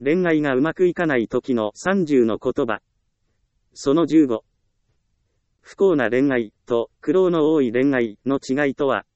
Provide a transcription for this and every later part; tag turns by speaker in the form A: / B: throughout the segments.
A: 恋愛がうまくいかない時の30の言葉。その15。不幸な恋愛と苦労の多い恋愛の違いとは。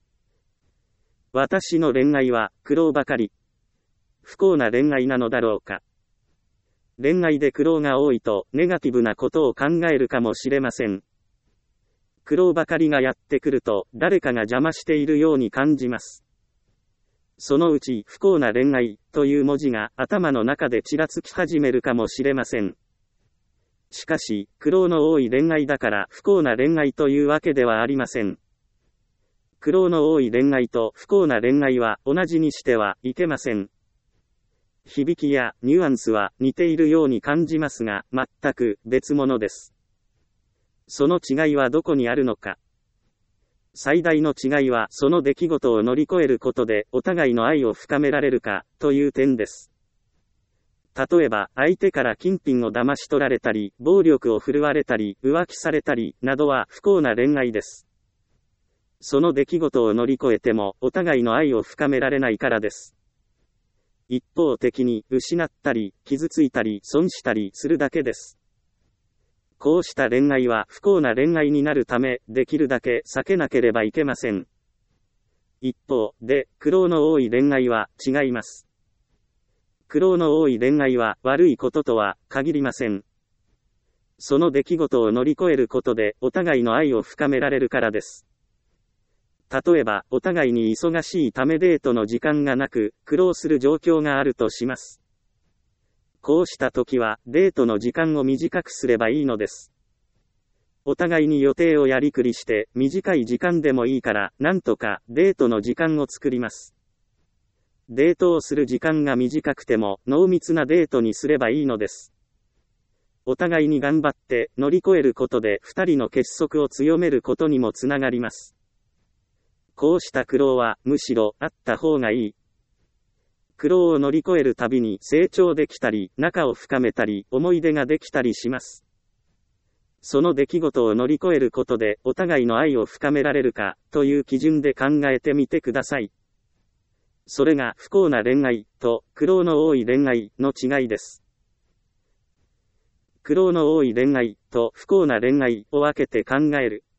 A: 私の恋愛は苦労ばかり。不幸な恋愛なのだろうか。恋愛で苦労が多いとネガティブなことを考えるかもしれません。苦労ばかりがやってくると誰かが邪魔しているように感じます。そのうち不幸な恋愛という文字が頭の中でちらつき始めるかもしれません。しかし、苦労の多い恋愛だから不幸な恋愛というわけではありません。苦労の多い恋愛と不幸な恋愛は同じにしてはいけません。響きやニュアンスは似ているように感じますが、全く別物です。その違いはどこにあるのか。最大の違いはその出来事を乗り越えることでお互いの愛を深められるかという点です。例えば、相手から金品を騙し取られたり、暴力を振るわれたり、浮気されたり、などは不幸な恋愛です。その出来事を乗り越えても、お互いの愛を深められないからです。一方的に、失ったり、傷ついたり、損したりするだけです。こうした恋愛は不幸な恋愛になるため、できるだけ避けなければいけません。一方で、苦労の多い恋愛は違います。苦労の多い恋愛は悪いこととは限りません。その出来事を乗り越えることでお互いの愛を深められるからです。例えば、お互いに忙しいためデートの時間がなく、苦労する状況があるとします。こうした時は、デートの時間を短くすればいいのです。お互いに予定をやりくりして、短い時間でもいいから、なんとかデートの時間を作ります。デートをする時間が短くても、濃密なデートにすればいいのです。お互いに頑張って乗り越えることで、二人の結束を強めることにもつながります。こうした苦労は、むしろあった方がいい。苦労を乗り越えるたびに成長できたり、仲を深めたり、思い出ができたりします。その出来事を乗り越えることで、お互いの愛を深められるか、という基準で考えてみてください。それが不幸な恋愛と苦労の多い恋愛の違いです。苦労の多い恋愛と不幸な恋愛を分けて考える。